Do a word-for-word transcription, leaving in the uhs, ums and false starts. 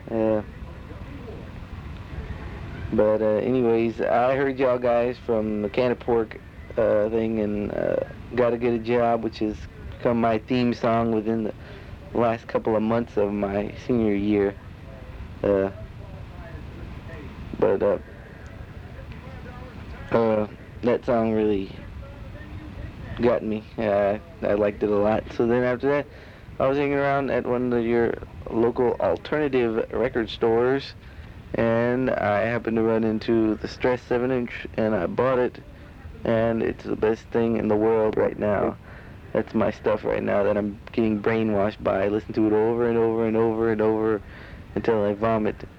Uh, but uh, anyways, I heard y'all guys from the Can of Pork uh, thing and uh, Gotta Get a Job, which has become my theme song within the last couple of months of my senior year. Uh, but uh, uh, that song really got me. Uh, I liked it a lot. So then after that, I was hanging around at one of your local alternative record stores, and I happened to run into the Stress seven inch, and I bought it, and it's the best thing in the world right now. That's my stuff right now that I'm getting brainwashed by. I listen to it over and over and over and over until I vomit.